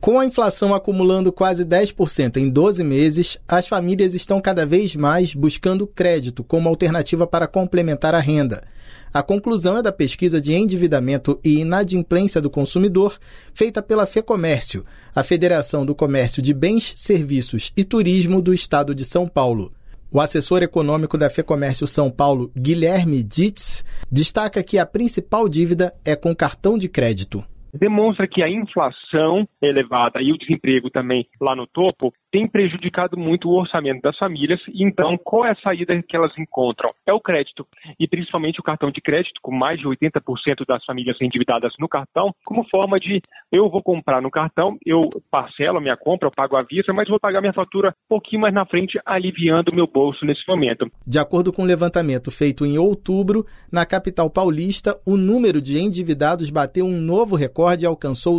Com a inflação acumulando quase 10% em 12 meses, as famílias estão cada vez mais buscando crédito como alternativa para complementar a renda. A conclusão é da pesquisa de endividamento e inadimplência do consumidor, feita pela FEComércio, a Federação do Comércio de Bens, Serviços e Turismo do Estado de São Paulo. O assessor econômico da FEComércio São Paulo, Guilherme Ditz, destaca que a principal dívida é com cartão de crédito. Demonstra que a inflação elevada e o desemprego também lá no topo tem prejudicado muito o orçamento das famílias. E então, qual é a saída que elas encontram? É o crédito, e principalmente o cartão de crédito, com mais de 80% das famílias endividadas no cartão, como forma de, eu vou comprar no cartão, eu parcelo a minha compra, eu pago à vista, mas vou pagar minha fatura um pouquinho mais na frente, aliviando o meu bolso nesse momento. De acordo com um levantamento feito em outubro, na capital paulista, o número de endividados bateu um novo recorde e alcançou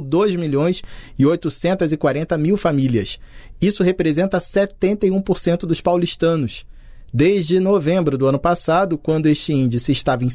2.840.000 famílias. Isso representa 71% dos paulistanos. Desde novembro do ano passado, quando este índice estava em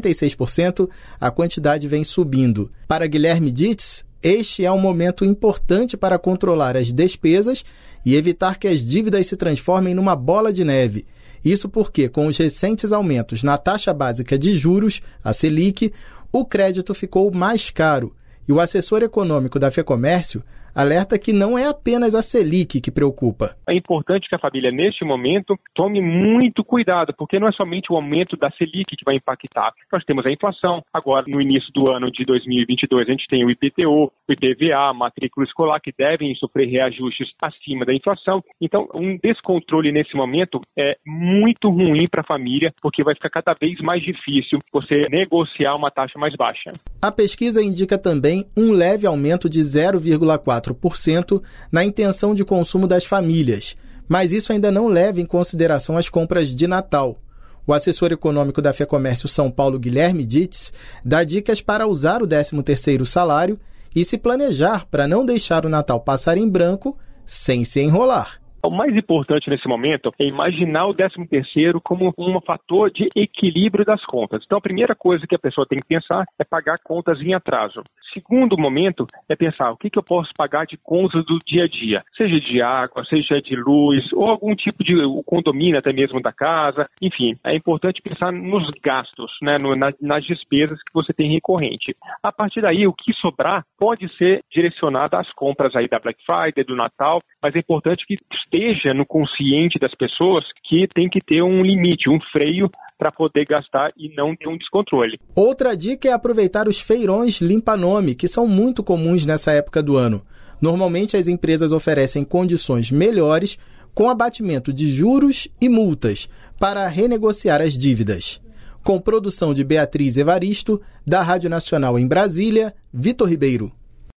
56%, a quantidade vem subindo. Para Guilherme Ditz, este é um momento importante para controlar as despesas e evitar que as dívidas se transformem numa bola de neve. Isso porque, com os recentes aumentos na taxa básica de juros, a Selic, o crédito ficou mais caro. E o assessor econômico da FEComércio alerta que não é apenas a Selic que preocupa. É importante que a família, neste momento, tome muito cuidado, porque não é somente o aumento da Selic que vai impactar. Nós temos a inflação. Agora, no início do ano de 2022, a gente tem o IPTU, o IPVA, a matrícula escolar, que devem sofrer reajustes acima da inflação. Então, um descontrole nesse momento é muito ruim para a família, porque vai ficar cada vez mais difícil você negociar uma taxa mais baixa. A pesquisa indica também um leve aumento de 0,4% na intenção de consumo das famílias, mas isso ainda não leva em consideração as compras de Natal. O assessor econômico da FEComércio São Paulo, Guilherme Ditz, dá dicas para usar o 13º salário e se planejar para não deixar o Natal passar em branco sem se enrolar. O mais importante nesse momento é imaginar o 13º como um fator de equilíbrio das contas. Então, a primeira coisa que a pessoa tem que pensar é pagar contas em atraso. Segundo momento é pensar o que eu posso pagar de contas do dia a dia, seja de água, seja de luz, ou algum tipo de condomínio até mesmo da casa. Enfim, é importante pensar nos gastos, né, nas despesas que você tem recorrente. A partir daí, o que sobrar pode ser direcionado às compras aí da Black Friday, do Natal, mas é importante que esteja no consciente das pessoas que tem que ter um limite, um freio para poder gastar e não ter um descontrole. Outra dica é aproveitar os feirões limpa-nome, que são muito comuns nessa época do ano. Normalmente as empresas oferecem condições melhores com abatimento de juros e multas para renegociar as dívidas. Com produção de Beatriz Evaristo, da Rádio Nacional em Brasília, Vitor Ribeiro.